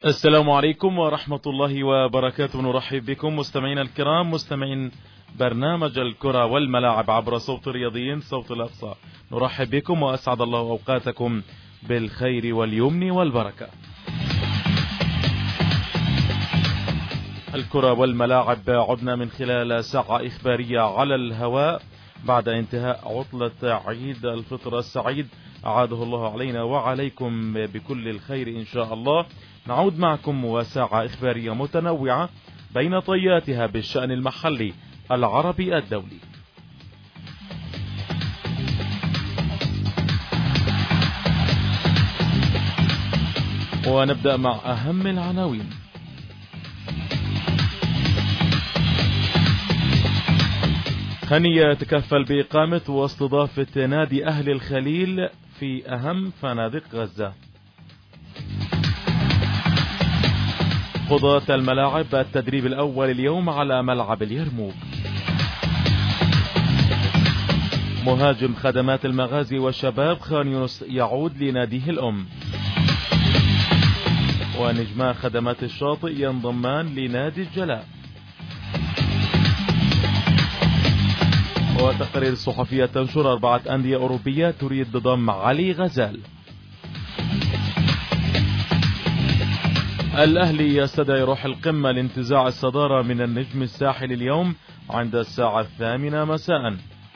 السلام عليكم ورحمة الله وبركاته. نرحب بكم مستمعينا الكرام، مستمعين برنامج الكرة والملاعب عبر صوت الرياضيين صوت الأقصى. نرحب بكم وأسعد الله أوقاتكم بالخير واليمن والبركة. الكرة والملاعب عدنا من خلال ساعة إخبارية على الهواء بعد انتهاء عطلة عيد الفطر السعيد، أعاده الله علينا وعليكم بكل الخير إن شاء الله. نعود معكم وساعة إخبارية متنوعة بين طياتها بالشأن المحلي العربي الدولي. ونبدأ مع أهم العناوين. خنية يتكفل بإقامة واستضافة نادي أهل الخليل في أهم فنادق غزة. قضاة الملاعب التدريب الأول اليوم على ملعب اليرموك. مهاجم خدمات المغازي والشباب خان يونس يعود لناديه الأم. ونجما خدمات الشاطئ ينضمان لنادي الجلاء. وتقارير صحفية تنشر 4 أندية أوروبية تريد ضم علي غزال. الأهلي يستدعي روح القمة لانتزاع الصدارة من النجم الساحل اليوم عند الساعة 8 مساء.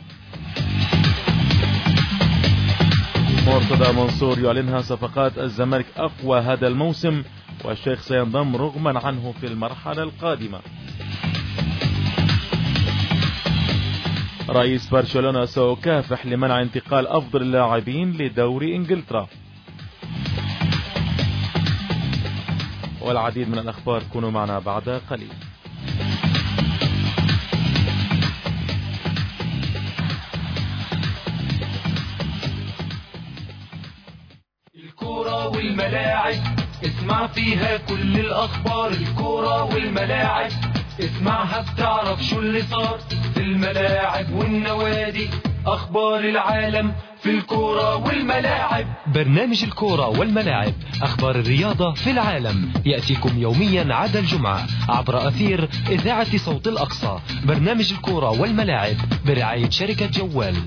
مرتضى منصور يعلنها صفقات الزمالك أقوى هذا الموسم، والشيخ سينضم رغما عنه في المرحلة القادمة. رئيس برشلونة سيكافح لمنع انتقال أفضل اللاعبين لدوري إنجلترا. والعديد من الأخبار، كونوا معنا بعد قليل. الكرة والملاعب اسمع فيها كل الأخبار. الكرة والملاعب اسمعها بتعرف شو اللي صار في الملاعب والنوادي، أخبار العالم في الكرة والملاعب. برنامج الكرة والملاعب، أخبار الرياضة في العالم، يأتيكم يوميا عدا الجمعة عبر أثير إذاعة صوت الأقصى. برنامج الكرة والملاعب برعاية شركة جوال.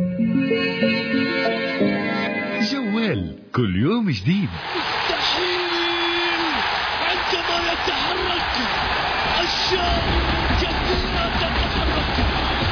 جوال كل يوم جديد. مستحيل عندما يتحرك الشاب كثيرا تتحرك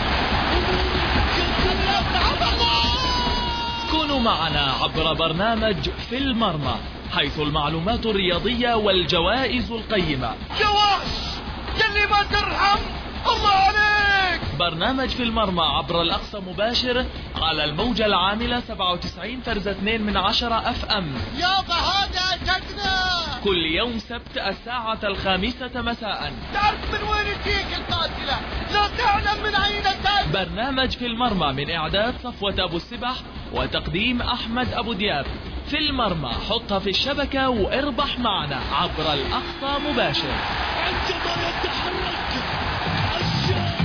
كونوا معنا عبر برنامج في المرمى، حيث المعلومات الرياضية والجوائز القيمة. جواش يلي ما ترحم الله عليك. برنامج في المرمى عبر الأقصى مباشر على الموجة العاملة 97.2 FM. يابا هذا جدنا كل يوم سبت الساعة 5 مساء. تعرف من وين تجيك القاتلة، لا تعلم من أين تأتي. برنامج في المرمى من إعداد صفوة أبو السبح وتقديم أحمد أبو دياب. في المرمى، حطها في الشبكة واربح معنا عبر الأقصى مباشر. عندما يتحرك الشاب.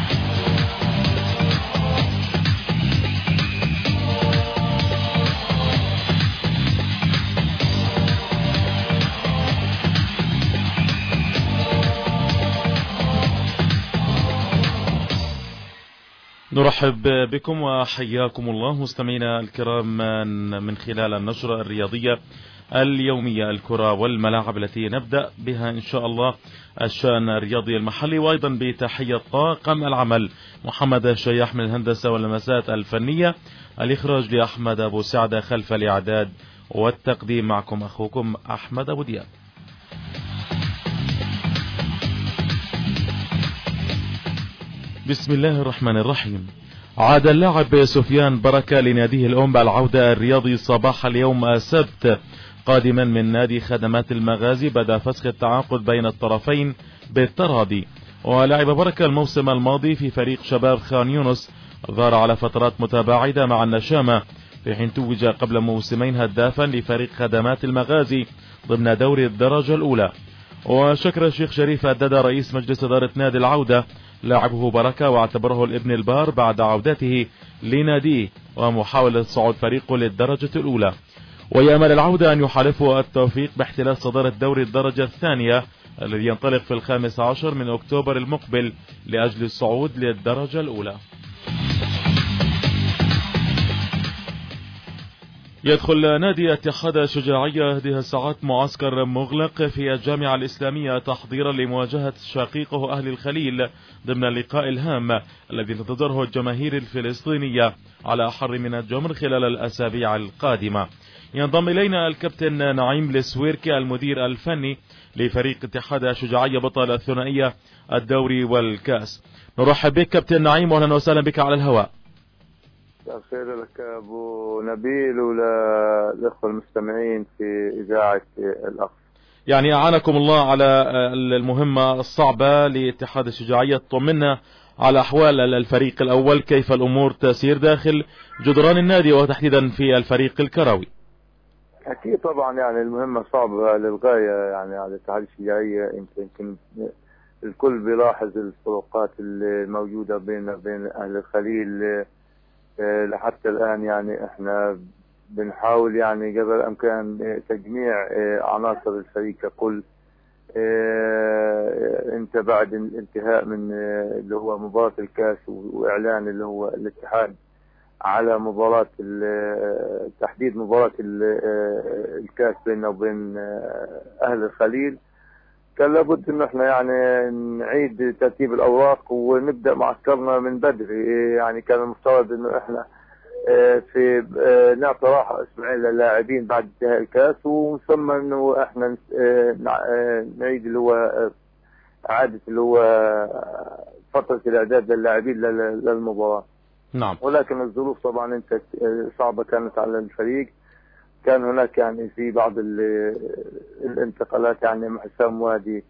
نرحب بكم وحياكم الله مستمعينا الكرام من خلال النشرة الرياضية اليومية الكرة والملاعب التي نبدأ بها إن شاء الله الشأن الرياضي المحلي، وأيضا بتحية طاقم العمل محمد الشياح من الهندسة واللمسات الفنية، الإخراج لأحمد أبو سعدة، خلف الإعداد والتقديم معكم أخوكم أحمد أبو دياب. بسم الله الرحمن الرحيم. عاد اللاعب سفيان بركة لناديه الأم بالعودة الرياضي صباح اليوم السبت، قادما من نادي خدمات المغازي بعد فسخ التعاقد بين الطرفين بالتراضي. ولعب بركة الموسم الماضي في فريق شباب خان يونس، ظهر على فترات متباعدة مع النشامة، في حين توج قبل موسمين هدافا لفريق خدمات المغازي ضمن دوري الدرجة الأولى. وشكر الشيخ شريف الدادا رئيس مجلس إدارة نادي العودة لاعبه بركة، واعتبره الابن البار بعد عودته لناديه ومحاولة صعود فريقه للدرجة الأولى. ويأمل العودة أن يحالفه التوفيق باحتلال صدارة دوري الدرجة الثانية الذي ينطلق في 15 من أكتوبر المقبل لأجل الصعود للدرجة الأولى. يدخل نادي اتحاد الشجاعية هذه الساعات معسكر مغلق في الجامعة الإسلامية تحضيرا لمواجهة شقيقه أهل الخليل ضمن اللقاء الهام الذي تنتظره الجماهير الفلسطينية على أحر من الجمر خلال الأسابيع القادمة. ينضم إلينا الكابتن نعيم السويركي المدير الفني لفريق اتحاد الشجاعية بطل الثنائية الدوري والكأس. نرحب بك كابتن نعيم وأهلا وسهلا بك على الهواء. خير لك أبو نبيل وللأخوة المستمعين في إذاعة الأقصى. يعني أعانكم الله على المهمة الصعبة لاتحاد الشجاعية. طمنا على أحوال الفريق الأول، كيف الأمور تسير داخل جدران النادي وتحديدا في الفريق الكروي؟ أكيد طبعا يعني المهمة صعبة للغاية يعني على اتحاد الشجاعية. يمكن الكل بيلاحظ الفروقات الموجودة بين أهل الخليل لحتى الآن. يعني احنا بنحاول يعني قدر الامكان تجميع عناصر الفريق ككل. انت بعد الانتهاء من اللي هو مباراة الكاس واعلان اللي هو الاتحاد على مباراة تحديد مباراة الكاس بيننا وبين اهل الخليل، كان لابد انه احنا يعني نعيد ترتيب الاوراق ونبدا معسكرنا من بدري. يعني كان المفترض انه احنا في نعطي راحه اسبوعين للاعبين بعد انتهاء الكاس، وثم انه احنا نعيد اللي هو اعاده اللي هو فتره الاعداد للاعبين للمباراه. نعم. ولكن الظروف طبعا انت صعبه كانت على الفريق. كان هناك يعني في بعض الانتقالات، يعني حسام وادي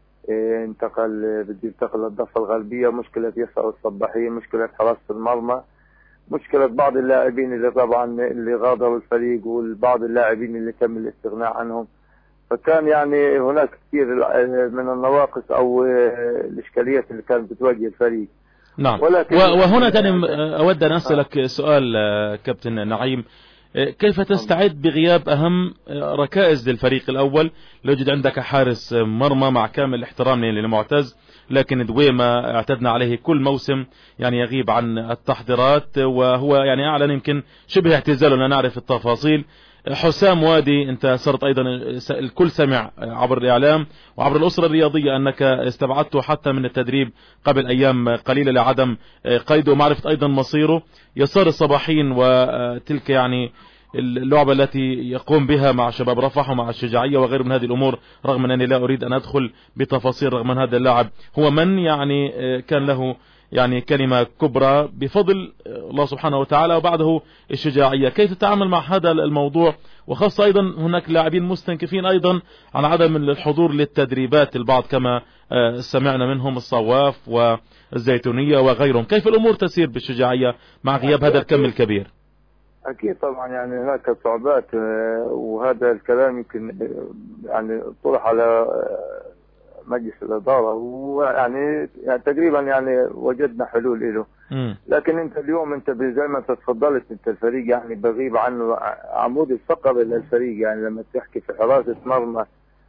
بده ينتقل للضفة الغربية، مشكلة يسار الصباحية، مشكلة حراسة المرمى، مشكلة بعض اللاعبين اللي طبعا اللي غادروا الفريق، والبعض اللاعبين اللي تم الاستغناء عنهم. فكان يعني هناك كثير من النواقص او الاشكاليات اللي كانت بتواجه الفريق. نعم. وهنا أود أن أسألك سؤال كابتن نعيم، كيف تستعد بغياب أهم ركائز للفريق الأول؟ لو يوجد عندك حارس مرمى مع كامل الاحترام للمعتز، لكن دويما اعتدنا عليه كل موسم يعني يغيب عن التحضيرات، وهو يعني أعلن يمكن شبه اعتزال، ولا نعرف التفاصيل. حسام وادي انت صرت ايضا الكل سمع عبر الاعلام وعبر الاسره الرياضيه انك استبعدته حتى من التدريب قبل ايام قليله لعدم قيده ومعرفه ايضا مصيره. يسار الصباحين وتلك يعني اللعبه التي يقوم بها مع شباب رفح ومع الشجاعيه وغير من هذه الامور، رغم انني لا اريد ان ادخل بتفاصيل، رغم ان هذا اللاعب هو من يعني كان له يعني كلمة كبرى بفضل الله سبحانه وتعالى وبعده الشجاعية. كيف تتعامل مع هذا الموضوع، وخاصة أيضا هناك لاعبين مستنكفين أيضا عن عدم الحضور للتدريبات البعض كما سمعنا منهم الصواف والزيتونية وغيرهم؟ كيف الأمور تسير بالشجاعية مع غياب هذا الكم الكبير؟ أكيد طبعا يعني هناك صعوبات، وهذا الكلام يمكن يعني طرح على مجلس الإدارة، ويعني تقريبا يعني وجدنا حلول له. لكن انت اليوم انت زي ما انت تفضلت، انت الفريق يعني بغيب عنه عمود الفقري للفريق. يعني لما تحكي في حراسة مرمى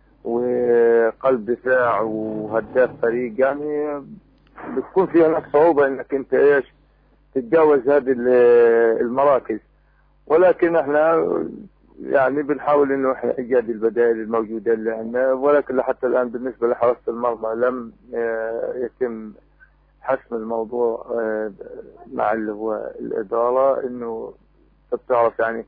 وقلب دفاع وهداف فريق، يعني بتكون في هناك صعوبة انك انت ايش تتجاوز هذه المراكز. ولكن احنا يعني بنحاول انه احنا ايجاد البدائل الموجوده اللي عندنا، ولكن لحتى الان بالنسبه لحراسه المرمى لم يتم حسم الموضوع مع اللي هو الاداره. انه بتعرف يعني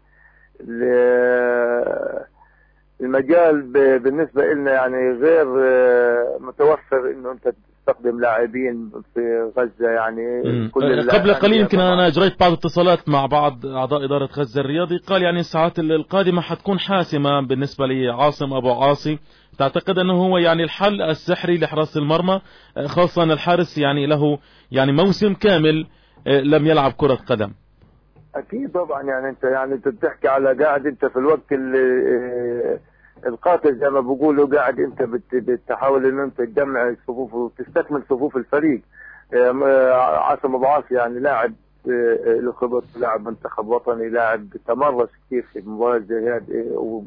المجال بالنسبه لنا يعني غير متوفر انه انت تستخدم لاعبين في غزة. يعني قبل قليل يمكن أنا أجريت بعض اتصالات مع بعض أعضاء إدارة غزة الرياضي، قال يعني الساعات القادمة حتكون حاسمة بالنسبة لعاصم أبو عاصي. تعتقد أنه هو يعني الحل السحري لحراسة المرمى، خاصة الحارس يعني له يعني موسم كامل لم يلعب كرة قدم؟ أكيد طبعا. يعني أنت يعني بتحكي على قاعد أنت في الوقت اللي القاتل زي ما بيقولوا، قاعد انت بتحاول ان انت تجمع الصفوف وتستكمل صفوف الفريق. عاصم ابو عاصي يعني لاعب له خبرة، لاعب منتخب وطني، لاعب تمرس كثير في مباريات زي هذه،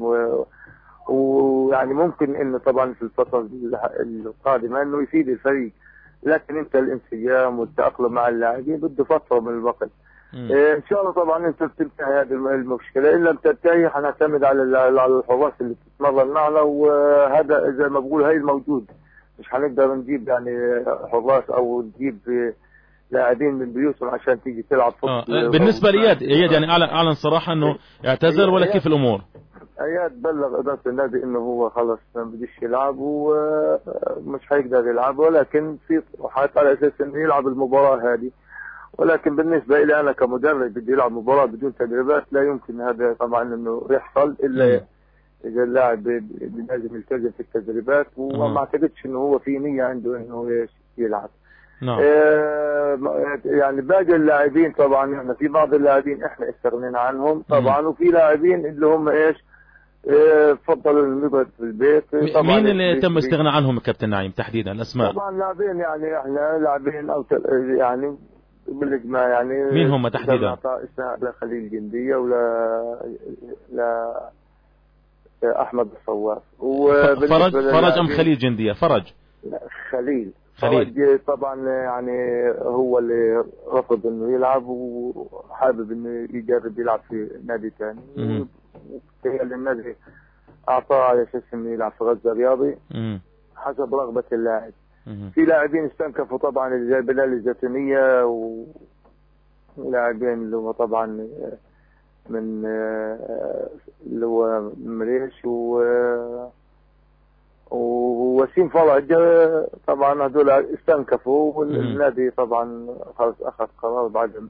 ويعني ممكن انه طبعا في الفترة القادمة انه يفيد الفريق. لكن انت الانسجام والتأقلم مع اللاعبين بده فترة من الوقت. ان شاء الله طبعا انت بتنتهي هذه المشكلة، ان لم تنتهي حنعتمد على الحراس اللي بتتمرن معنا، وهذا زي ما بقول هاي الموجود، مش حنقدر نجيب يعني حراس او نجيب لاعبين من بيوتهم عشان تيجي تلعب فوتبول. بالنسبة لإياد يعني اعلن صراحة انه اعتذر، ولا كيف الامور؟ اياد بلغ اداره النادي انه هو خلص ما بديش يلعب ومش حيقدر يلعب، ولكن في طروحات على اساس انه يلعب المباراه هذه. ولكن بالنسبه لي انا كمدرب بدي يلعب مباراه بدون تدريبات، لا يمكن هذا طبعا انه يحصل الا اذا اللاعب لازم يلتزم في التدريبات، وما اعتقدش انه هو في نيه عنده انه يلعب. نعم. يعني باقي اللاعبين طبعا احنا في بعض اللاعبين احنا استغنينا عنهم طبعا، وفي لاعبين اللي هم فضلوا المقعد في البيت. مين اللي تم استغناء عنهم كابتن نعيم تحديدا الاسماء؟ طبعا لاعبين يعني احنا لاعبين او يعني بالاجماع يعني. مين هم تحديدا؟ خليل جندية لا احمد الصواف فرج ام خليل جندية؟ خليل طبعا يعني هو اللي رفض انه يلعب وحابب انه يجرب يلعب في نادي ثاني، وبالتالي النادي اعطاه على اساس انه يلعب في غزة الرياضي حسب رغبة اللاعب. في لاعبين استنكفوا طبعا اللي زي بلال الزيتونية، ولاعبين اللي هو طبعا من اللي هو مريش ووسيم فرج، طبعا هذول استنكفوا، والنادي طبعا خلاص اخذ قرار بعدم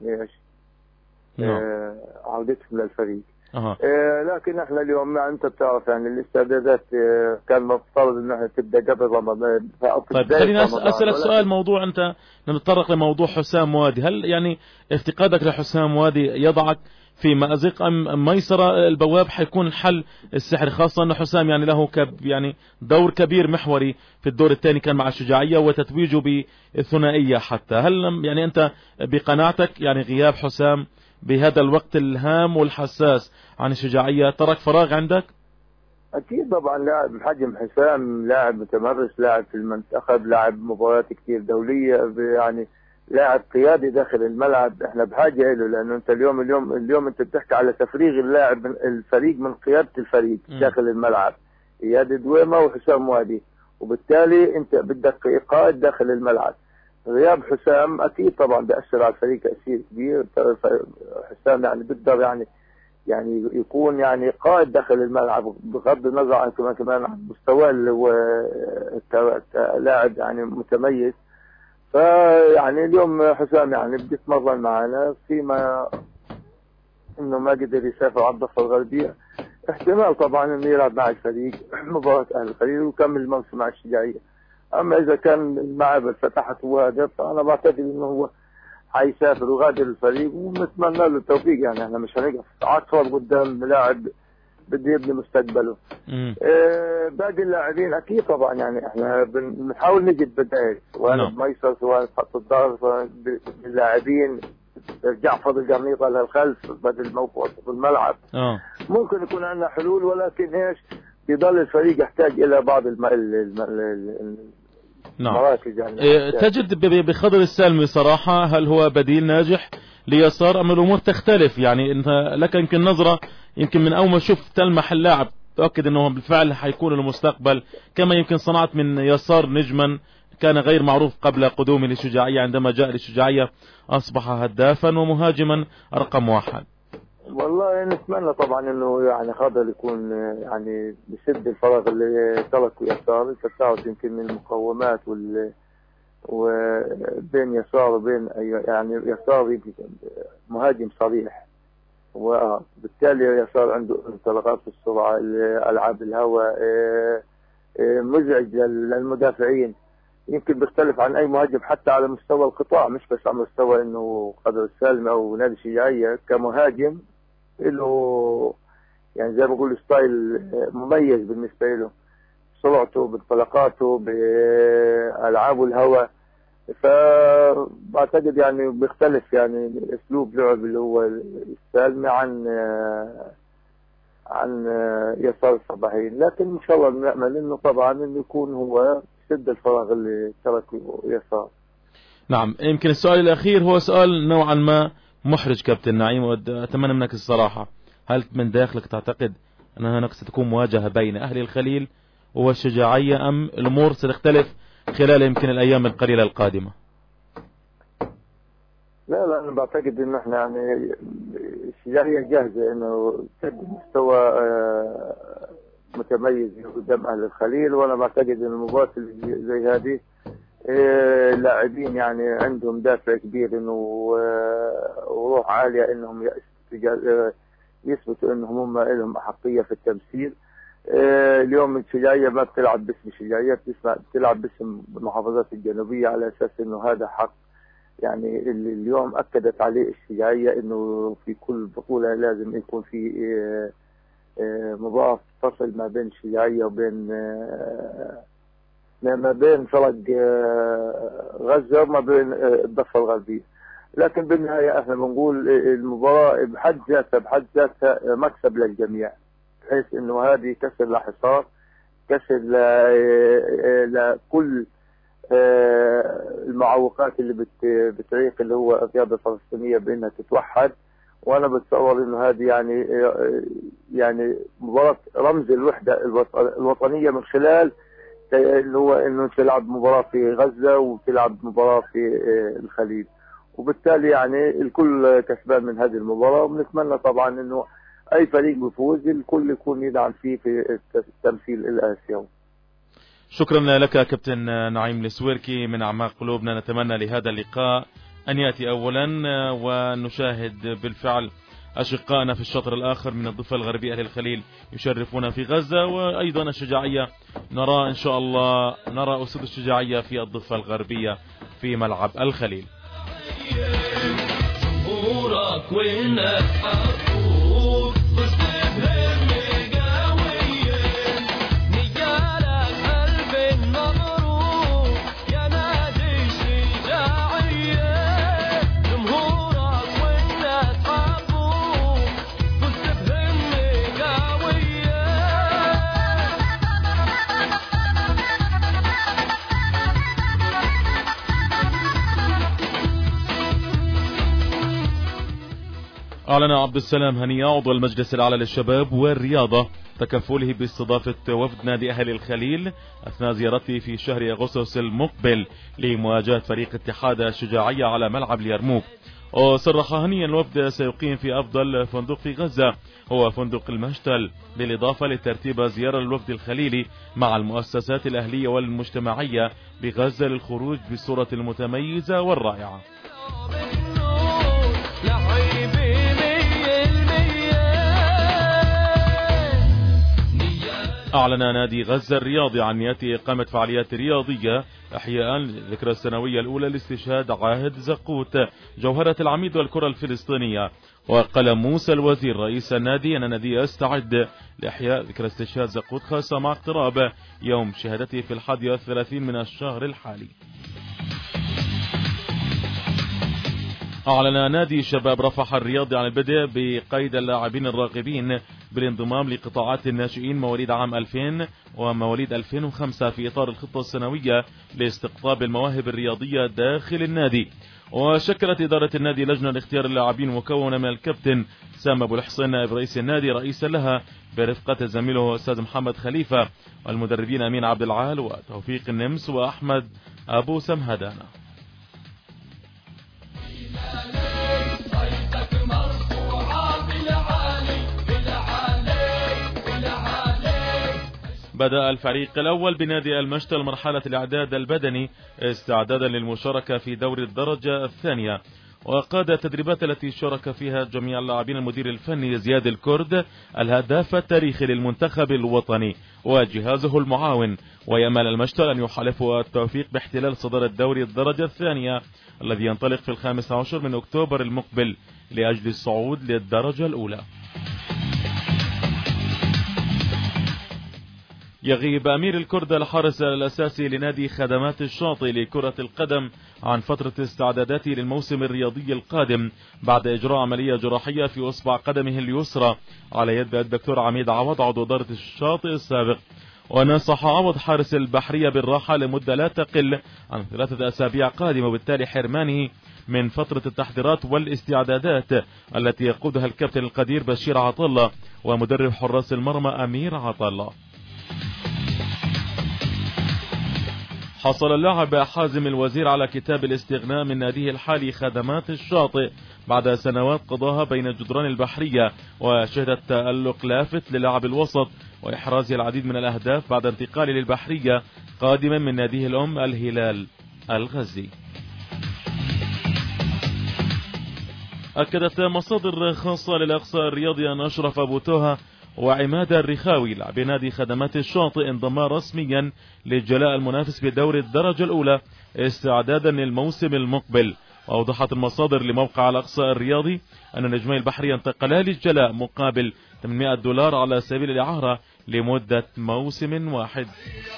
عودتهم للفريق. لكن احنا اليوم انت بتعرف يعني الاستعدادات كان مفترض انها تبدا قبل رمضان. طيب خليني اسالك سؤال، موضوع انت نتطرق لموضوع حسام وادي، هل يعني افتقادك لحسام وادي يضعك في مأزق ام ميسرة البواب حيكون الحل السحري، خاصة انه حسام يعني له يعني دور كبير محوري في الدور الثاني كان مع الشجاعية وتتويجه بالثنائية حتى، هل يعني انت بقناعتك يعني غياب حسام بهذا الوقت الهام والحساس عن الشجاعية ترك فراغ عندك؟ اكيد طبعا لاعب بحجم حسام، لاعب متمرس، لاعب في المنتخب، لاعب مباريات كتير دولية، يعني لاعب قيادي داخل الملعب، احنا بحاجة له، لانه انت اليوم انت بتحكي على تفريغ اللاعب الفريق من قيادة الفريق داخل الملعب، اياد دويمة وحسام وادي، وبالتالي انت بدك قائد داخل الملعب. غياب حسام اكيد طبعا بيأثر على الفريق تأثير كبير. حسام يعني بيقدر يعني يكون يعني قائد داخل الملعب بغض النظر عن كمان عن مستواه اللي هو لاعب يعني متميز. فيعني اليوم حسام يعني بده يتمرن معنا، فيما انه ما قدر يسافر على الضفة الغربية احتمال طبعا انه يلعب مع الفريق مباراة اهل الفريق ويكمل الموسم مع الشجاعية. اما اذا كان المعابد فتحت وهذا فانا بعتقد انه هو حيسافر وغادر الفريق، ونتمنى له التوفيق. يعني احنا مش هنقف عطفر قدام لاعب بده يبني مستقبله. باقي اللاعبين اكيد طبعا يعني احنا بنحاول نجد بدائل، سواء بميسر سواء خط الظهر سواء باللاعبين جعفر القرنيطة للخلف بدل موقوف في الملعب. ممكن يكون عندنا حلول، ولكن يضل الفريق يحتاج الى بعض المراكز. يعني تجد بخضر السالمي صراحة هل هو بديل ناجح ليسار ام الامور تختلف؟ يعني انت لك يمكن نظرة يمكن من اول ما شفت تلمح اللاعب تأكد انه بالفعل حيكون المستقبل، كما يمكن صنعت من يسار نجما كان غير معروف قبل قدومه للشجاعية، عندما جاء للشجاعية اصبح هدافا ومهاجما رقم 1. والله نتمنى طبعا انه يعني خضر يكون يعني بسد الفراغ اللي تركه يسار. التساوي يمكن من المقومات وبين يسار وبين يعني يسار يمكن مهاجم صريح، وبالتالي يسار عنده انطلاقات في السرعة، العاب الهواء، مزعج للمدافعين، يمكن بيختلف عن اي مهاجم حتى على مستوى القطاع، مش بس على مستوى انه قدر السالمي او نادي الشجاعية. كمهاجم له يعني زي ما بقول ستايل مميز بالنسبة له، سرعته بانطلاقاته بألعابه الهواء، فبعتقد يعني بيختلف يعني اسلوب لعب اللي هو السالمي عن يسار الصباحين، لكن ان شاء الله بنأمل انه طبعا انه يكون هو سد الفراغ اللي تركه يسار. نعم، يمكن السؤال الأخير هو سؤال نوعا ما محرج كابتن نعيم، وأتمنى منك الصراحة. هل من داخلك تعتقد أن هناك ستكون مواجهة بين أهل الخليل والشجاعية، أم الأمور ستختلف خلال يمكن الأيام القليلة القادمة؟ لا أنا بعتقد إنه إحنا يعني الشجاعية جاهزة إنه تقدم مستوى متميز قدام أهل الخليل، وأنا بعتقد إن المباراة اللي زي هذه اللاعبين يعني عندهم دافع كبير إنه وروح عالية إنهم يثبتوا إنهم هم لهم أحقية في التمثيل. اليوم الشجاعية ما بتلعب باسم الشجاعية، بتلعب باسم المحافظات الجنوبية، على أساس إنه هذا حق يعني اللي اليوم أكدت عليه الشجاعية إنه في كل بطولة لازم يكون في مباراة فصل ما بين الشجاعية وبين ما بين فرق غزة وما بين الضفة الغربية. لكن بالنهاية احنا بنقول المباراة بحد ذاتها مكسب للجميع، بحيث انه هذه كسر لحصار، كسر لكل المعوقات اللي بتعيق اللي هو الرياضة الفلسطينية بانها تتوحد. وانا بتصور انه هذه يعني مباراة رمز الوحدة الوطنية، من خلال اللي هو انه تلعب مباراة في غزة وتلعب مباراة في الخليل، وبالتالي يعني الكل كسبان من هذه المباراة. وبنتمنى طبعا انه اي فريق بيفوز الكل يكون يدعم فيه في التمثيل الاسيوي. شكرا لك كابتن نعيم السويركي من اعماق قلوبنا. نتمنى لهذا اللقاء ان ياتي اولا ونشاهد بالفعل أشقائنا في الشطر الآخر من الضفة الغربية أهل الخليل يشرفون في غزة، وأيضا الشجاعية نرى إن شاء الله نرى أسود الشجاعية في الضفة الغربية في ملعب الخليل. أعلن عبد السلام هنية عضو المجلس الأعلى للشباب والرياضة تكفله باستضافة وفد نادي أهل الخليل أثناء زيارته في شهر أغسطس المقبل لمواجهة فريق اتحاد الشجاعية على ملعب اليرموك. وصرح هنيا الوفد سيقيم في أفضل فندق في غزة هو فندق المشتل، بالإضافة لترتيب زيارة للوفد الخليلي مع المؤسسات الأهلية والمجتمعية بغزة للخروج بالصورة المتميزة والرائعة. أعلن نادي غزة الرياضي عن نيته إقامة فعاليات رياضية إحياء للذكرى السنوية الأولى لاستشهاد عاهد زقوت جوهرة العميد والكرة الفلسطينية. وقال موسى الوزير رئيس النادي أن النادي يستعد لإحياء ذكرى استشهاد زقوت، خاصة مع اقتراب يوم شهادته في 31 من الشهر الحالي. أعلن نادي شباب رفح الرياضي عن البدء بقيد اللاعبين الراغبين بالانضمام لقطاعات الناشئين مواليد عام 2000 ومواليد 2005 في إطار الخطة السنوية لاستقطاب المواهب الرياضية داخل النادي. وشكلت إدارة النادي لجنة لاختيار اللاعبين مكونة من الكابتن سام أبو الحسين نائب رئيس النادي رئيسا لها برفقة زميله أستاذ محمد خليفة، والمدربين أمين عبد العال وتوفيق النمس وأحمد أبو سمهدانة. بدأ الفريق الأول بنادي المشتل مرحلة الإعداد البدني استعدادا للمشاركة في دوري الدرجة الثانية، وقاد التدريبات التي شارك فيها جميع اللاعبين المدير الفني زياد الكرد الهداف التاريخي للمنتخب الوطني وجهازه المعاون. ويأمل المشتل أن يحالفه التوفيق باحتلال صدارة دوري الدرجة الثانية الذي ينطلق في 15 من أكتوبر المقبل لأجل الصعود للدرجة الأولى. يغيب أمير الكرد الحارس الأساسي لنادي خدمات الشاطئ لكرة القدم عن فترة استعداداته للموسم الرياضي القادم بعد إجراء عملية جراحية في أصبع قدمه اليسرى على يد الدكتور عميد عوض عضو إدارة الشاطئ السابق. ونصح عوض حارس البحرية بالراحة لمدة لا تقل عن 3 أسابيع قادمة، وبالتالي حرمانه من فترة التحضيرات والاستعدادات التي يقودها الكابتن القدير بشير عطلة ومدرب حراس المرمى أمير عطلة. حصل اللاعب حازم الوزير على كتاب الاستغناء من ناديه الحالي خدمات الشاطئ بعد سنوات قضاها بين جدران البحرية، وشهدت تألق لافت للاعب الوسط وإحراز العديد من الأهداف بعد انتقاله للبحرية قادما من ناديه الأم الهلال الغزي. أكدت مصادر خاصة للأقصى الرياضي أن أشرف أبو توها وعماد الرخاوي لاعبي نادي خدمات الشاطئ انضما رسميا للجلاء المنافس بدور الدرجة الأولى استعدادا للموسم المقبل. وأوضحت المصادر لموقع الأقصى الرياضي أن نجمي البحرية انتقلا للجلاء مقابل $800 على سبيل الإعارة لمدة موسم واحد.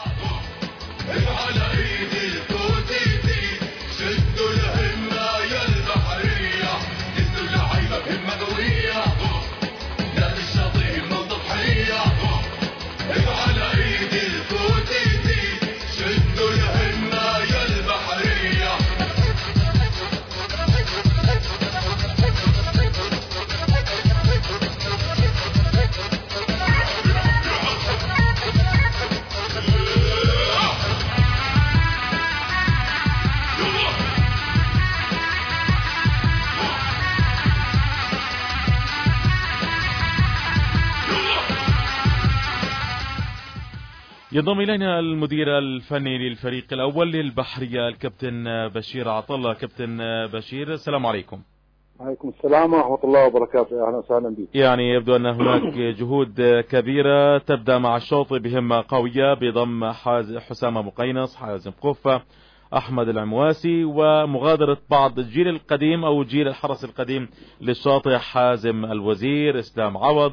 ينضم إلينا المدير الفني للفريق الأول للبحرية الكابتن بشير عطلة. كابتن بشير، السلام عليكم. وعليكم السلام ورحمة الله وبركاته. أهلا وسهلا بك. يعني يبدو أن هناك جهود كبيرة تبدأ مع الشاطئ بهمة قوية بضم حسام مقينص، حازم قفة، أحمد العمواسي، ومغادرة بعض الجيل القديم أو جيل الحرس القديم للشاطئ، حازم الوزير، إسلام عوض،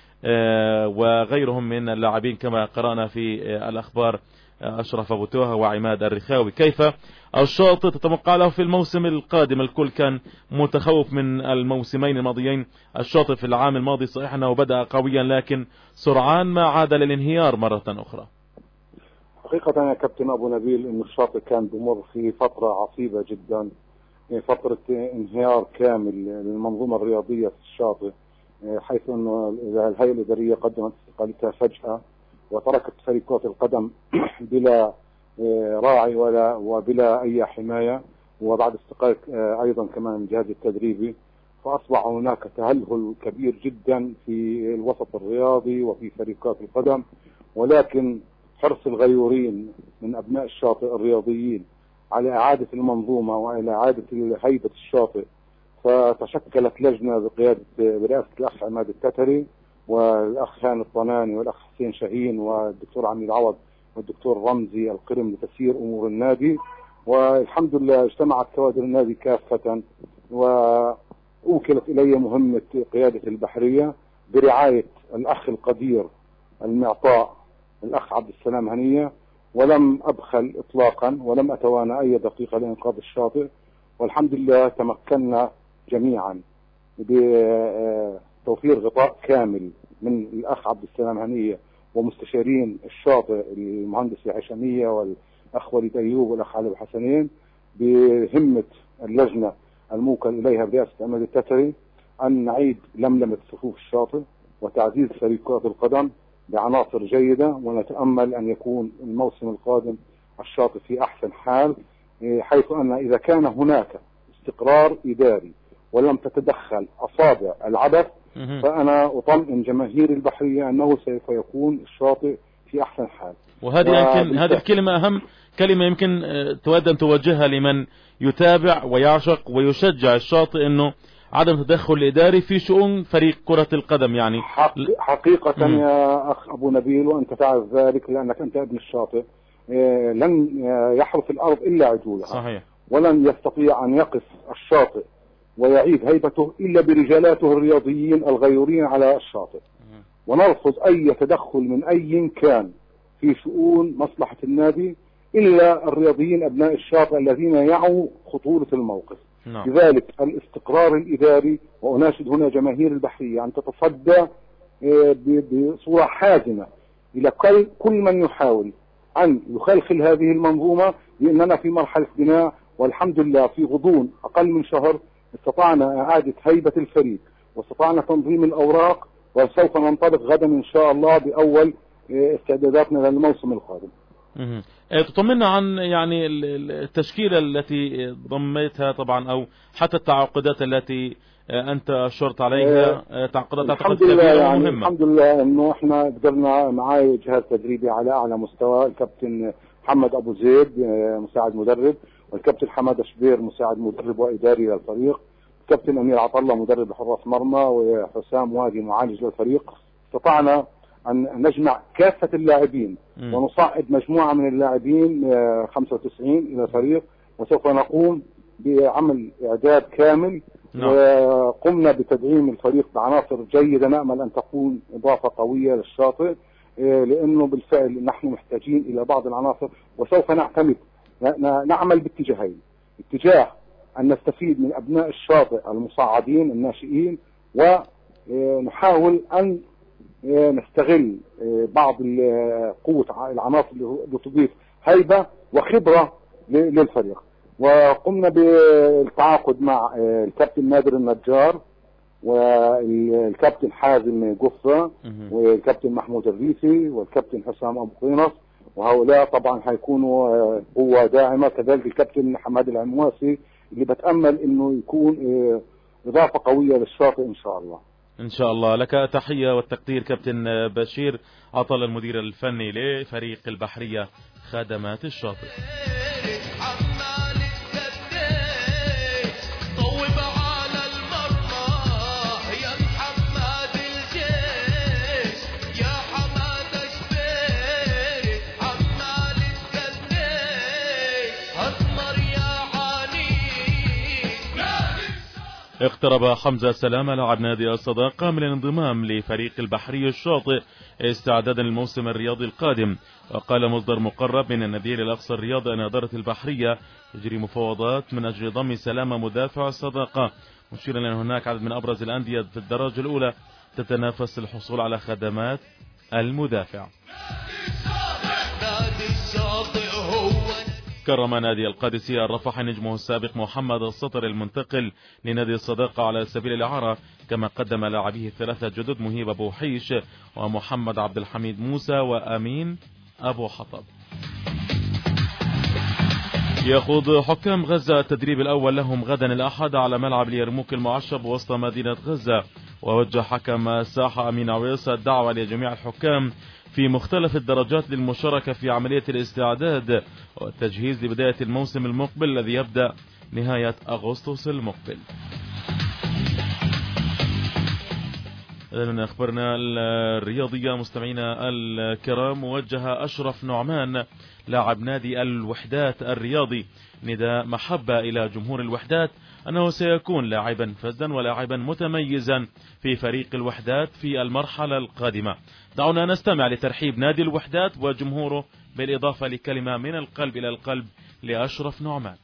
وغيرهم من اللاعبين كما قرأنا في الأخبار، أشرف أبو توها وعماد الرخاوي. كيف الشاطئ تتوقع له في الموسم القادم؟ الكل كان متخوف من الموسمين الماضيين. الشاطئ في العام الماضي صحيح أنه بدأ قويا لكن سرعان ما عاد للانهيار مرة أخرى. حقيقة يا كابتن أبو نبيل أن الشاطئ كان بمر في فترة عصيبة جدا، فترة انهيار كامل للمنظومة الرياضية في الشاطئ، حيث أن الهيئة الإدارية قدمت استقالتها فجأة وتركت فريق كرة القدم بلا راعي وبلا أي حماية، وبعد استقالة أيضا كمان الجهاز التدريبي، فأصبح هناك تهلهل كبير جدا في الوسط الرياضي وفي فريق كرة القدم. ولكن حرص الغيورين من أبناء الشاطئ الرياضيين على إعادة المنظومة وعلى إعادة هيبة الشاطئ، فتشكلت لجنة برئاسة الأخ عماد التتري والأخ هاني الطناني والأخ حسين شاهين والدكتور عميد عوض والدكتور رمزي القرم لتسيير أمور النادي. والحمد لله اجتمعت كوادر النادي كافة، وأوكلت إلي مهمة قيادة البحرية برعاية الأخ القدير المعطاء الأخ عبد السلام هنية، ولم أبخل إطلاقا ولم أتوانى أي دقيقة لإنقاذ الشاطئ. والحمد لله تمكنا جميعا بتوفير غطاء كامل من الأخ عبد السلام هنية ومستشارين الشاطئ المهندس العشمية والأخ وليد أيوب والأخ علي الحسنين، بهمة اللجنة الموكل إليها برئاسة عماد التتري أن نعيد لملمة صفوف الشاطئ وتعزيز فريق كرة القدم بعناصر جيدة، ونتأمل أن يكون الموسم القادم الشاطئ في أحسن حال، حيث أن إذا كان هناك استقرار إداري ولم تتدخل أصابع العبث فأنا أطمئن جماهير البحرية أنه سوف يكون الشاطئ في أحسن حال. وهذه يمكن هذه الكلمة أهم كلمة يمكن تود أن توجهها لمن يتابع ويعشق ويشجع الشاطئ، أنه عدم تدخل إداري في شؤون فريق كرة القدم. يعني حقيقة يا أخ أبو نبيل، وأنت تعرف ذلك لأنك أنت ابن الشاطئ، لن يحرث الأرض إلا عجولها. صحيح. ولن يستطيع أن يقف الشاطئ ويعيد هيبته إلا برجالاته الرياضيين الغيورين على الشاطئ. ونرفض أي تدخل من أي كان في شؤون مصلحة النادي إلا الرياضيين أبناء الشاطئ الذين يعوا خطورة الموقف. لذلك الاستقرار الإداري، وأناشد هنا جماهير البحرية أن تتصدى بصورة حازمة إلى كل من يحاول أن يخلخل هذه المنظومة، لأننا في مرحلة بناء، والحمد لله في غضون أقل من شهر استطعنا إعادة هيبة الفريق واستطعنا تنظيم الأوراق، وسوف ننطلق غدا إن شاء الله بأول استعداداتنا للموسم القادم. تطمنا عن يعني التشكيلة التي ضميتها طبعا، أو حتى التعاقدات التي أنت أشرت عليها، تعاقدات الحمد لله يعني ومهمة. الحمد لله إنه إحنا قدرنا معاي جهاز تدريبي على أعلى مستوى، الكابتن محمد أبو زيد مساعد مدرب، والكابتن حماد شبير مساعد مدرب وإداري للفريق، الكابتن أمير عطلة مدرب حراس مرمى، وحسام وادي معالج للفريق. استطعنا أن نجمع كافة اللاعبين ونصعد مجموعة من اللاعبين 95 إلى الفريق، وسوف نقوم بعمل إعداد كامل. وقمنا بتدعيم الفريق بعناصر جيدة نأمل أن تكون إضافة قوية للشاطئ، لأنه بالفعل نحن محتاجين إلى بعض العناصر، وسوف نعمل باتجاهين: اتجاه أن نستفيد من أبناء الشاطئ المصعدين الناشئين، ونحاول أن نستغل بعض قوة العناصر اللي تضيف هيبة وخبرة للفريق. وقمنا بالتعاقد مع الكابتن نادر النجار والكابتن حازم قفة والكابتن محمود الريسي والكابتن حسام أبو قينص، وهؤلاء طبعا هيكونوا قوة داعمة. كذلك الكابتن حماد العمواسي اللي بتأمل انه يكون إضافة قوية للشاطئ إن شاء الله. إن شاء الله. لك تحية والتقدير كابتن بشير عطل، المدير الفني لفريق البحرية خدمات الشاطئ. اقترب حمزة سلامة لاعب نادي الصداقة من الانضمام لفريق البحري الشاطئ استعدادا للموسم الرياضي القادم. وقال مصدر مقرب من النادي الأقصى الرياضي أن إدارة البحرية تجري مفاوضات من أجل ضم سلامة مدافع الصداقة، مشيرا لأن هناك عدد من أبرز الأندية في الدرجة الأولى تتنافس الحصول على خدمات المدافع. كرم نادي القادسية الرفح نجمه السابق محمد السطر المنتقل لنادي الصداقة على سبيل الإعارة، كما قدم لاعبيه الثلاثة جدد: مهيب أبو حيش ومحمد عبد الحميد موسى وأمين أبو حطب. يخوض حكام غزة التدريب الأول لهم غدا الأحد على ملعب اليرموك المعشب وسط مدينة غزة. ووجه حكم الساحة أمين عويصة الدعوة لجميع الحكام في مختلف الدرجات للمشاركة في عملية الاستعداد والتجهيز لبداية الموسم المقبل الذي يبدأ نهاية أغسطس المقبل. من أخبارنا الرياضية مستمعينا الكرام، وجه أشرف نعمان لاعب نادي الوحدات الرياضي نداء محبة إلى جمهور الوحدات أنه سيكون لاعبا فذا ولاعبا متميزا في فريق الوحدات في المرحلة القادمة. دعونا نستمع لترحيب نادي الوحدات وجمهوره بالإضافة لكلمة من القلب إلى القلب لأشرف نعمان.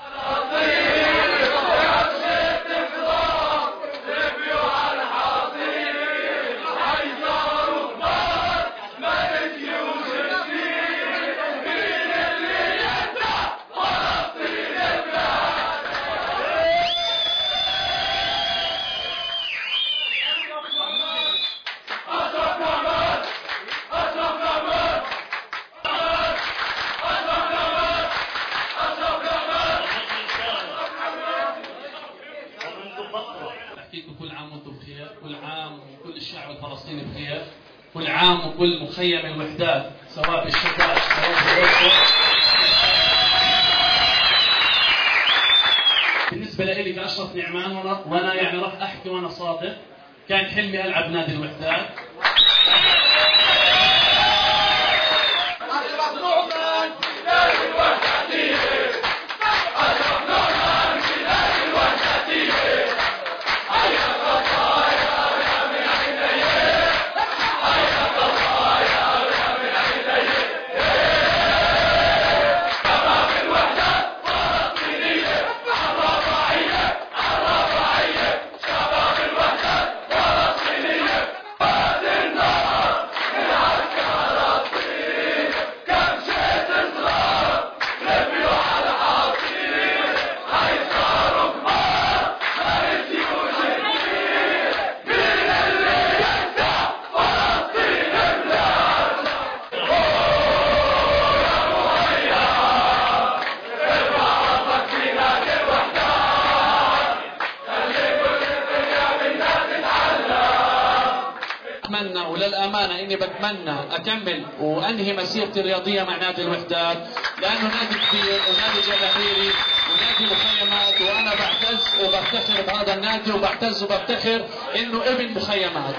كل عام وكل مخيم الوحدات سواء في الشتاء سواء في الصيف. بالنسبة لي كأشرف نعمان وانا يعني راح احكي وانا صادق، كان حلمي العب نادي الوحدات. وللأمانة إني بتمنى أكمل وأنهي مسيرتي الرياضية مع نادي الوحدات، لأنه نادي كبير ونادي جماهيري ونادي مخيمات، وأنا بعتز وبفتخر بهذا النادي وبعتز وبفتخر إنه ابن مخيمات.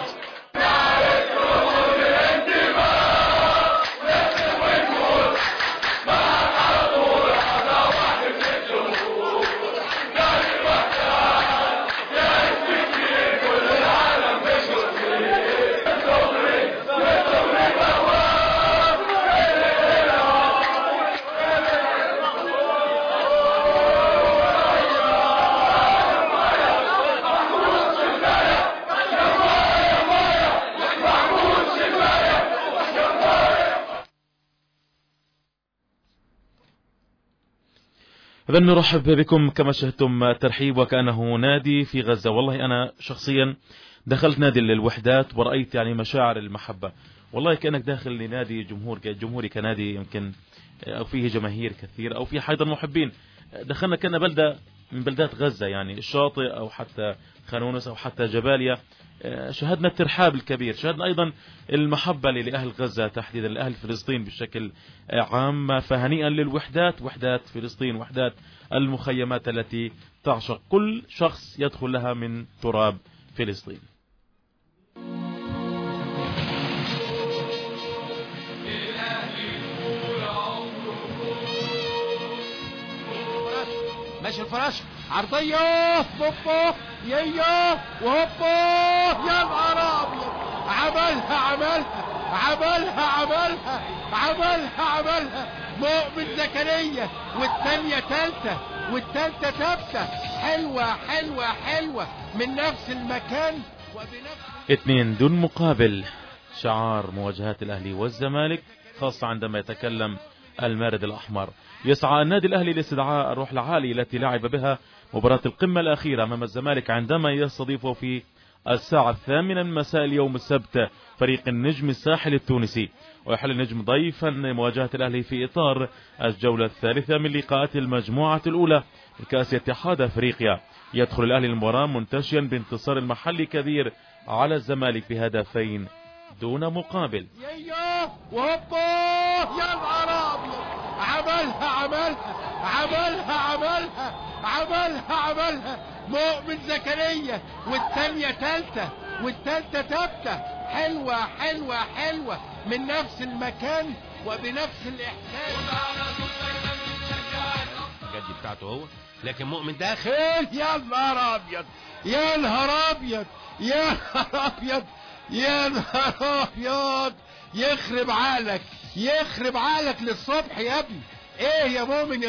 إذن نرحب بكم كما شاهدتم الترحيب وكأنه نادي في غزة. والله أنا شخصيا دخلت نادي للوحدات ورأيت يعني مشاعر المحبة، والله كأنك داخل لنادي جمهوري كنادي يمكن أو فيه جماهير كثير أو فيه أيضا محبين. دخلنا كأن بلدة من بلدات غزة، يعني الشاطئ أو حتى خانونس أو حتى جباليا. شاهدنا الترحاب الكبير، شاهدنا أيضا المحبة لأهل غزة تحديدا، لأهل فلسطين بشكل عام. فهنيئا للوحدات، وحدات فلسطين، وحدات المخيمات التي تعشق كل شخص يدخل لها من تراب فلسطين. ماشي الفراش عرضية بوبو ييو وهوبو، يا نهار ابيض، عملها مؤمن زكريا، والثانية تالتة والتالتة ثابتة. حلوة من نفس المكان وبنفس 2 دون مقابل، شعار مواجهات الأهلي والزمالك، خاصة عندما يتكلم المارد الأحمر. يسعى النادي الأهلي لاستدعاء الروح العالية التي لعب بها مباراة القمة الأخيرة أمام الزمالك عندما يستضيفه في الساعة 8 مساء اليوم السبت فريق النجم الساحل التونسي. ويحل النجم ضيفا مواجهة الأهلي في إطار الجولة الثالثة من لقاءات المجموعة الأولى لكأس اتحاد أفريقيا. يدخل الأهلي المباراة منتشيا بانتصار المحلي كبير على الزمالك ب2 دون مقابل. ييو وهوبو، يا نهار ابيض، عملها مؤمن زكريا، والثانية تالتة والتالتة ثابتة. حلوة من نفس المكان وبنفس الإحساس. الجدي بتاعته هو، لكن مؤمن داخل. يا نهار ابيض، يخرب عقلك للصبح يا ابني. ايه يا مؤمن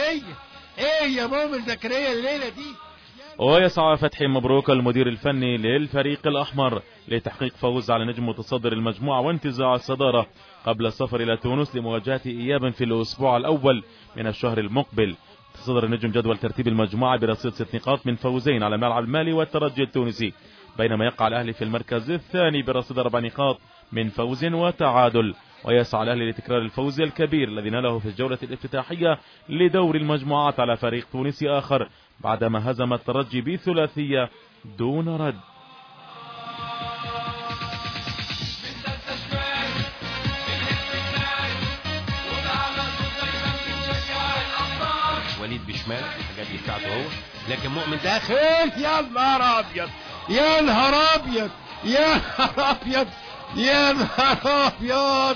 زكريا الليلة دي. ويسعى فتحي مبروك المدير الفني للفريق الأحمر لتحقيق فوز على نجم متصدر المجموعة وانتزاع الصدارة قبل السفر إلى تونس لمواجهة إيابا في الأسبوع الأول من الشهر المقبل. تصدر النجم جدول ترتيب المجموعة برصيد 6 نقاط من فوزين على ملعب المالي والترجي التونسي، بينما يقع الأهلي في المركز الثاني برصيد 4 نقاط من فوز وتعادل. ويسعى الأهلي لتكرار الفوز الكبير الذي ناله في الجولة الافتتاحية لدور المجموعات على فريق تونسي آخر بعدما هزم الترجي ب3 دون رد. وليد بشمال الجدي بتاعته هو، لكن مؤمن داخل. يا نهار ابيض،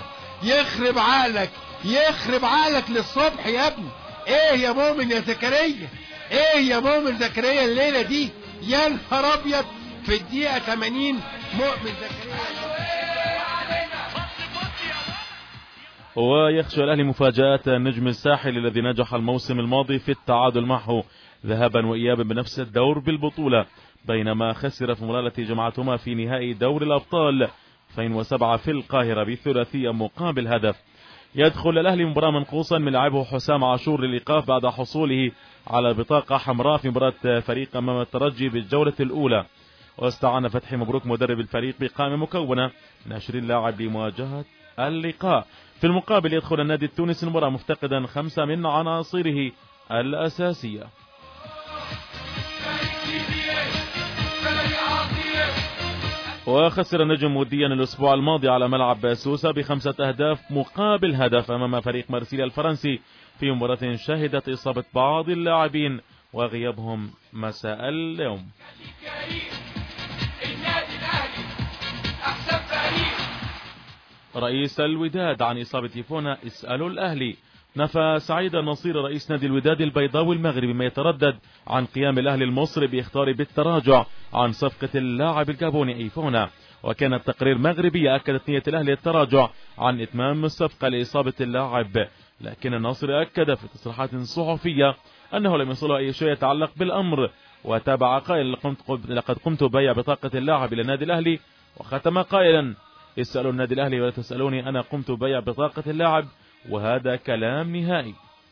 يخرب عقلك للصبح يا ابني. ايه يا مؤمن زكريا الليلة دي. يا نهار ابيض، في الدقيقة 80 مؤمن زكريا. ويخشى الأهلي مفاجأة النجم الساحل الذي نجح الموسم الماضي في التعادل معه ذهابا وإيابا بنفس الدور بالبطولة، بينما خسر في المباراة التي جمعتهما في نهائي دور الأبطال 2007 في القاهرة ب3 مقابل هدف. يدخل الأهلي مباراة منقوصا من لاعبه حسام عاشور للإيقاف بعد حصوله على بطاقة حمراء في مباراة فريق أمام الترجي بالجولة الأولى. واستعان فتحي مبروك مدرب الفريق بقائمة مكونة من 20 لاعب لمواجهة اللقاء. في المقابل يدخل النادي التونسي المباراة مفتقدا 5 من عناصره الأساسية. وخسر النجم وديا الأسبوع الماضي على ملعب سوسة ب5 أهداف مقابل هدف أمام فريق مارسيليا الفرنسي في مباراة شهدت إصابة بعض اللاعبين وغيابهم مساء اليوم. رئيس الوداد عن إصابة تيفونا اسألوا الأهلي. نفى سعيد النصير رئيس نادي الوداد البيضاوي المغربي ما يتردد عن قيام الأهلي المصري باختيار بالتراجع عن صفقة اللاعب الجابوني ايفونا، وكان التقرير مغربي أكدت نية الأهلي التراجع عن إتمام الصفقة لإصابة اللاعب، لكن النصر أكد في تصريحات صحفية أنه لم يصله أي شيء يتعلق بالأمر، وتابع قائلا لقد قمت ببيع بطاقة اللاعب إلى النادي الأهلي، وختم قائلا اسألوا النادي الأهلي ولا تسألوني، أنا قمت ببيع بطاقة اللاعب وهذا كلام نهائي.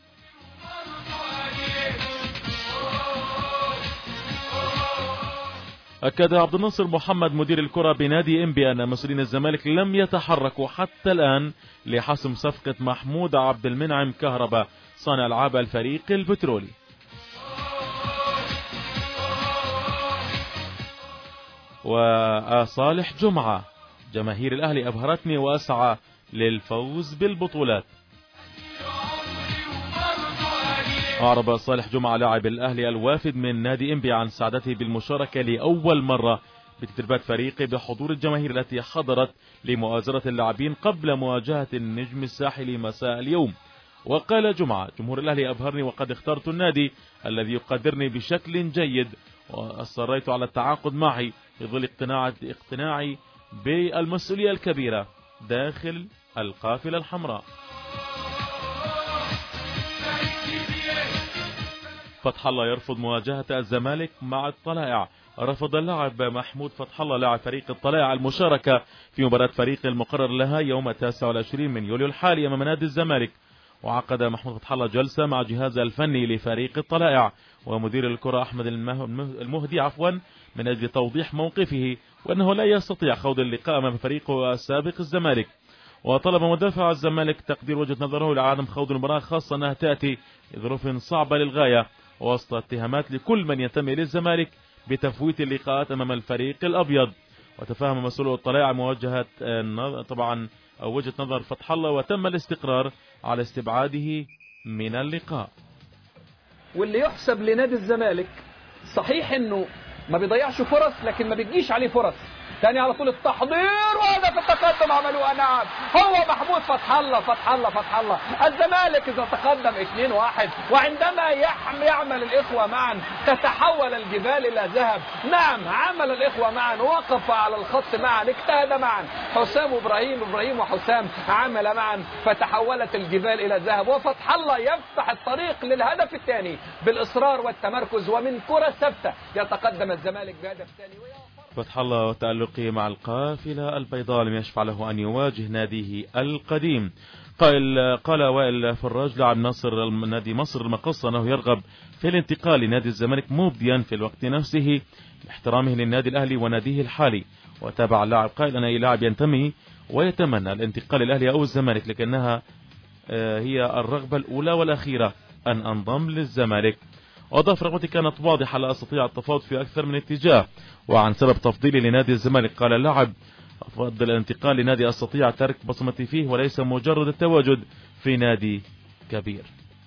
أكد عبد الناصر محمد مدير الكرة بنادي إنبي أن مسؤولين الزمالك لم يتحركوا حتى الآن لحسم صفقة محمود عبد المنعم كهربا صانع ألعاب الفريق البترولي. وصالح جمعة جماهير الأهلي أبهرتني وأسعى للفوز بالبطولات. أعرب صالح جمعة لاعب الأهلي الوافد من نادي إنبي عن سعادته بالمشاركة لأول مرة بتدريبات فريقه بحضور الجماهير التي حضرت لمؤازرة اللاعبين قبل مواجهة النجم الساحلي مساء اليوم. وقال جمعة جمهور الأهلي أبهرني وقد اخترت النادي الذي يقدرني بشكل جيد وأصريت على التعاقد معي في ظل اقتناعي بالمسؤولية الكبيرة داخل القافلة الحمراء. فتح الله يرفض مواجهة الزمالك مع الطلائع. رفض اللاعب محمود فتح الله لاعب فريق الطلائع المشاركة في مباراة فريق المقرر لها يوم 29 من يوليو الحالي أمام نادي الزمالك. وعقد محمود فتح الله جلسة مع جهاز الفني لفريق الطلائع ومدير الكرة أحمد المهدي من أجل توضيح موقفه وأنه لا يستطيع خوض اللقاء أمام فريقه السابق الزمالك. وطلب مدافع الزمالك تقدير وجهة نظره لعدم خوض المباراة، خاصة أنها تأتي لظروف صعبة للغاية وسط اتهامات لكل من ينتمي للزمالك بتفويت اللقاءات أمام الفريق الأبيض. وتفهم مسؤول الطلائع مواجهة طبعا أو وجهة نظر فتح الله وتم الاستقرار على استبعاده من اللقاء. واللي يحسب لنادي الزمالك صحيح انه ما بيضيعش فرص لكن ما بيجيش عليه فرص. تاني على طول التحضير وهدف التقدم عملوها. نعم هو محمود فتح الله. الزمالك اذا تقدم 2-1 وعندما يعمل الاخوة معا تتحول الجبال الى ذهب. نعم عمل الاخوة معا، وقف على الخط معا، اجتهد معا، حسام وابراهيم وحسام عمل معا فتحولت الجبال الى ذهب. وفتح الله يفتح الطريق للهدف الثاني بالاصرار والتمركز ومن كرة ثابتة يتقدم الزمالك بهدف ثاني. فتح الله وتألقه مع القافلة البيضاء لم يشفع له أن يواجه ناديه القديم. قال وائل فراج لاعب نادي مصر المقصة أنه يرغب في الانتقال لنادي الزمالك مبديا في الوقت نفسه لاحترامه للنادي الأهلي وناديه الحالي. وتابع اللاعب قائل أن أي لاعب ينتمي ويتمنى الانتقال للأهلي أو الزمالك لكنها هي الرغبة الأولى والأخيرة أن أنضم للزمالك. وأضاف رغبتي كانت واضحة لا أستطيع التفاوض في أكثر من اتجاه، وعن سبب تفضيلي لنادي الزمالك قال اللاعب أفضل الانتقال لنادي أستطيع ترك بصمتي فيه وليس مجرد التواجد في نادي كبير.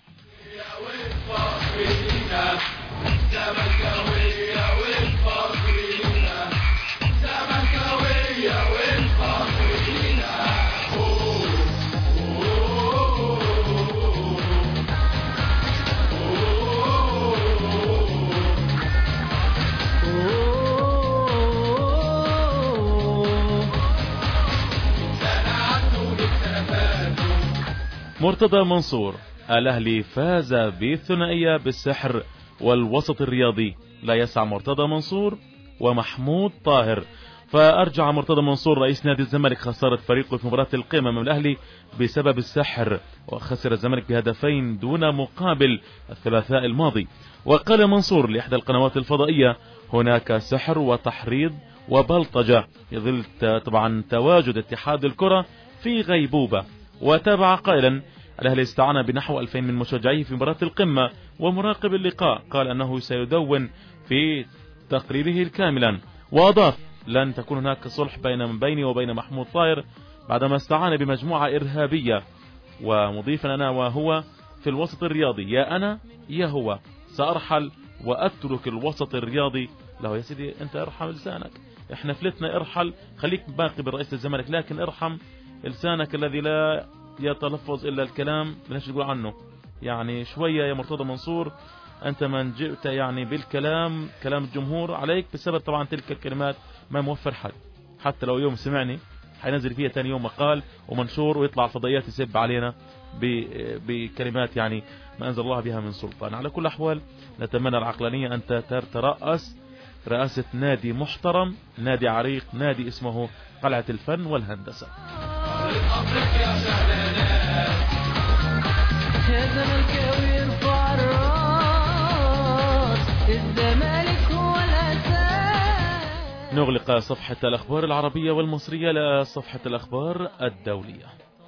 مرتضى منصور الأهلي فاز بالثنائية بالسحر والوسط الرياضي، لا يسع مرتضى منصور ومحمود طاهر. فأرجع مرتضى منصور رئيس نادي الزمالك خسارة فريقه في مباراة القمة من الأهلي بسبب السحر، وخسر الزمالك بهدفين دون مقابل الثلاثاء الماضي. وقال منصور لإحدى القنوات الفضائية هناك سحر وتحريض وبلطجة في ظل طبعا تواجد اتحاد الكرة في غيبوبة. وتابع قائلا الأهلي استعان بنحو 2000 من مشجعيه في مباراة القمة ومراقب اللقاء قال أنه سيدون في تقريره كاملا. وأضاف لن تكون هناك صلح بيني وبين محمود طاهر بعدما استعان بمجموعة إرهابية. ومضيفا أنا وهو في الوسط الرياضي، يا أنا يا هو، سأرحل وأترك الوسط الرياضي له. يا سيدي أنت ارحم لسانك، احنا فلتنا، ارحل، خليك باقي برئيس الزمالك، لكن ارحم لسانك الذي لا يتلفظ إلا الكلام بلاش تقول عنه. يعني شوية يا مرتضى منصور، أنت من جئت يعني بالكلام، كلام الجمهور عليك بسبب طبعا تلك الكلمات ما موفر حد، حتى لو يوم سمعني حينزل فيها تاني يوم مقال ومنشور ويطلع الفضائيات يسب علينا بكلمات يعني ما أنزل الله بها من سلطان. على كل أحوال نتمنى العقلانية أن تترأس رئاسة نادي محترم، نادي عريق، نادي اسمه قلعة الفن والهندسة. نغلق صفحة الأخبار العربية والمصرية لصفحة الأخبار الدولية.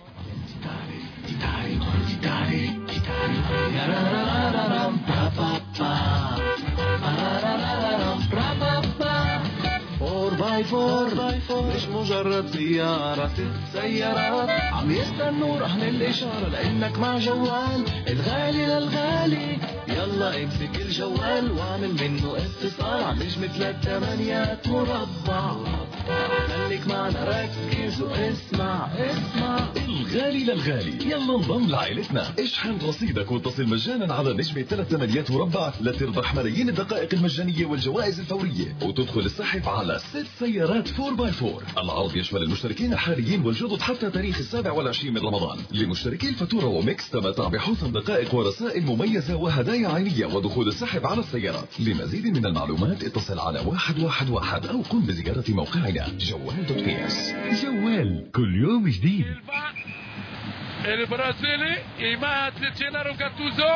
مش مجرد زيارة، 6 سيارات عم يستنوا رهن الإشارة لأنك مع جوال الغالي للغالي. يلا امسك الجوال واعمل منه اتصال على نجمة 3 8 مربع. خليك معنا ركز واسمع الغالي للغالي. يلا انضم لعائلتنا، اشحن رصيدك واتصل مجانا على نجمة 3 8 مربع لتربح ملايين الدقائق المجانية والجوائز الفورية، وتدخل السحب على 6 سيارات 4x4. العرض يشمل المشتركين الحاليين والجدد حتى تاريخ 27 من رمضان. لمشتركي الفاتورة وميكس تمتع بحوسم دقائق ورسائل مميزة وهدايا عينية ودخول السحب على السيارات. لمزيد من المعلومات اتصل على 111 أو قم بزيارة موقعنا جوال.ps. جوال كل يوم جديد. البرازيلي إيماد جينارو جاتوزو،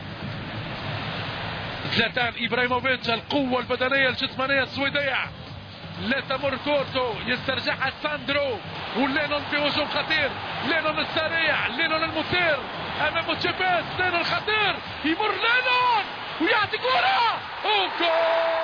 زلاتان إبراهيموفيتش، القوة البدنية الجسمانية السويدية لا تمر كورتو، يسترجعها ساندرو، ولينون في هجوم خطير، لينون السريع، لينون المثير امام تشيبيس، لينون خطير، يمر لينون ويعطي كرة وجول.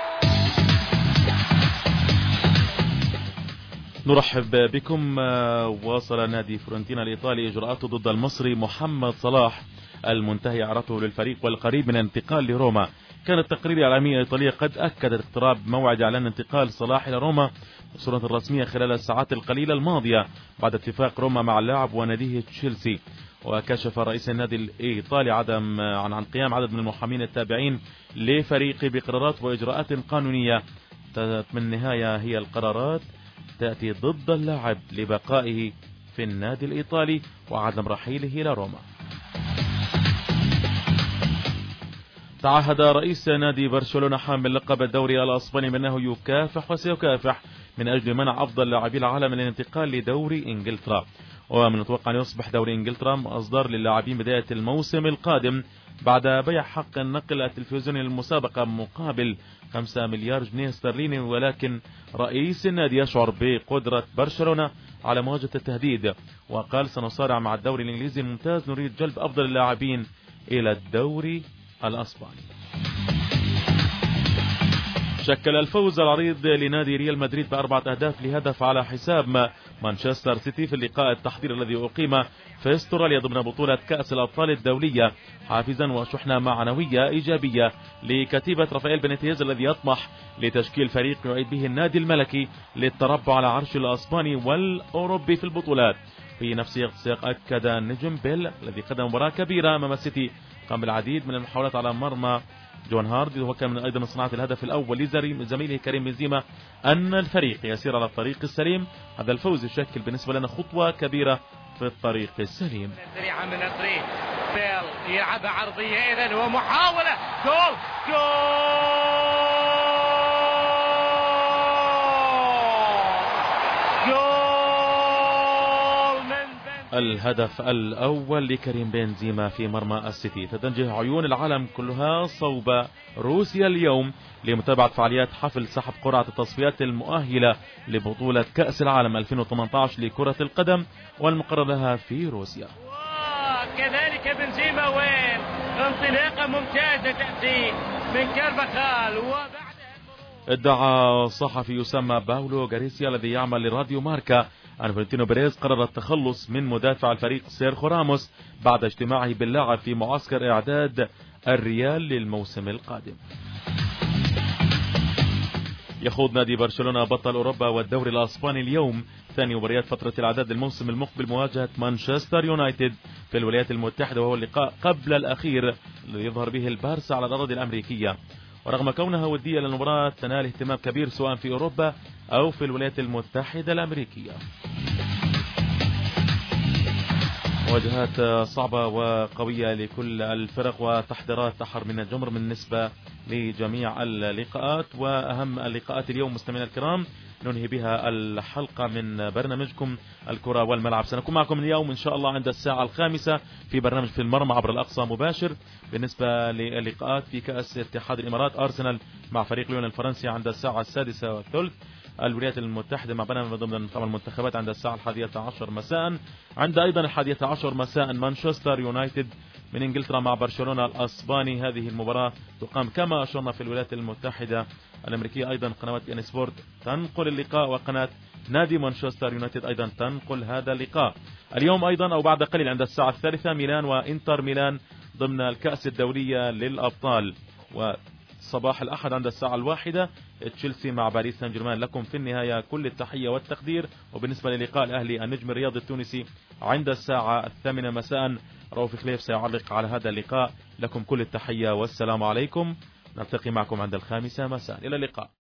نرحب بكم. واصل نادي فيورنتينا الإيطالي إجراءاته ضد المصري محمد صلاح المنتهي عرضه للفريق والقريب من الانتقال لروما. كانت تقرير الإعلامية الإيطالية قد أكدت اقتراب موعد إعلان انتقال صلاح إلى روما بصورة رسمية خلال الساعات القليلة الماضية بعد اتفاق روما مع اللاعب وناديه تشيلسي. وكشف رئيس النادي الإيطالي عن قيام عدد من المحامين التابعين لفريقه بقرارات وإجراءات قانونية من النهاية هي القرارات تأتي ضد اللاعب لبقائه في النادي الإيطالي وعدم رحيله إلى روما. تعهد رئيس نادي برشلونة حامل لقب الدوري الأسباني بأنه يكافح وسيكافح من أجل منع أفضل لاعبي العالم من الانتقال لدوري إنجلترا. ومن المتوقع أن يصبح دوري إنجلترا مصدر للاعبين بداية الموسم القادم بعد بيع حق النقل التلفزيوني للمسابقة مقابل 5 مليار جنيه استرليني. ولكن رئيس النادي يشعر بقدرة برشلونة على مواجهة التهديد وقال: سنصارع مع الدوري الإنجليزي الممتاز، نريد جلب أفضل اللاعبين إلى الدوري الأسباني. شكل الفوز العريض لنادي ريال مدريد ب4 أهداف لهدف على حساب مانشستر سيتي في اللقاء التحضير الذي أقيم في استراليا ضمن بطولة كأس الأبطال الدولية، حافزا وشحنة معنوية إيجابية لكتيبة رافائيل بينيتيز الذي يطمح لتشكيل فريق يعيد به النادي الملكي للتربع على عرش الأسباني والأوروبي في البطولات. في نفس السياق أكد النجم بيل الذي قدم مباراة كبيرة أمام السيتي قام بالعديد من المحاولات على مرمى جون هاردي وكان من أيضا صناعة الهدف الأول لزميله كريم بنزيما أن الفريق يسير على الطريق السليم. هذا الفوز يشكل بالنسبة لنا خطوة كبيرة في الطريق السليم. سريعة من نصري، بيل يلعبها عرضية إذن ومحاولة جول الهدف الأول لكريم بنزيما في مرمى السيتي. تتجه عيون العالم كلها صوب روسيا اليوم لمتابعة فعاليات حفل سحب قرعة التصفيات المؤهلة لبطولة كأس العالم 2018 لكرة القدم والمقرر لها في روسيا. كذلك بنزيما وين انطلاقة ممتازة تأتي من كارفاخال ادعى صحفي يسمى باولو غاريسيا الذي يعمل لراديو ماركا أن فلورنتينو بيريز قرر التخلص من مدافع الفريق سيرخيو راموس بعد اجتماعه باللاعب في معسكر إعداد الريال للموسم القادم. يخوض نادي برشلونة بطل أوروبا والدوري الأسباني اليوم ثاني مباريات فترة الإعداد الموسم المقبل مواجهة مانشستر يونايتد في الولايات المتحدة، وهو اللقاء قبل الأخير الذي يظهر به البارسا على الأراضي الأمريكية. ورغم كونها ودية للمباراة تنال اهتمام كبير سواء في أوروبا أو في الولايات المتحدة الأمريكية. مواجهات صعبة وقوية لكل الفرق وتحضيرات أحر من الجمر بالنسبة لجميع اللقاءات. وأهم اللقاءات اليوم مستمعينا الكرام ننهي بها الحلقة من برنامجكم الكرة والملعب. سنكون معكم اليوم إن شاء الله عند الساعة 5 في برنامج في المرمى عبر الأقصى مباشر. بالنسبة للقاءات في كأس اتحاد الإمارات، أرسنال مع فريق ليون الفرنسي عند الساعة 6:30. الولايات المتحدة مع بنما ضمن طبعا المنتخبات عند الساعة 11 مساء. عند أيضا 11 مساء مانشستر يونايتد من إنجلترا مع برشلونة الأسباني. هذه المباراة تقام كما أشرنا في الولايات المتحدة الأمريكية. أيضا قنوات بي ان سبورت تنقل اللقاء، وقناة نادي مانشستر يونايتد أيضا تنقل هذا اللقاء. اليوم أيضا أو بعد قليل عند الساعة 3 ميلان وإنتر ميلان ضمن الكأس الدولية للأبطال. وصباح الأحد عند الساعة 1 تشيلسي مع باريس سان جيرمان. لكم في النهاية كل التحية والتقدير. وبالنسبة للقاء الأهلي النجم الرياضي التونسي عند الساعة 8 مساء، رؤوف خليف سيعلق على هذا اللقاء. لكم كل التحية والسلام عليكم. نلتقي معكم عند 5 مساء. إلى اللقاء.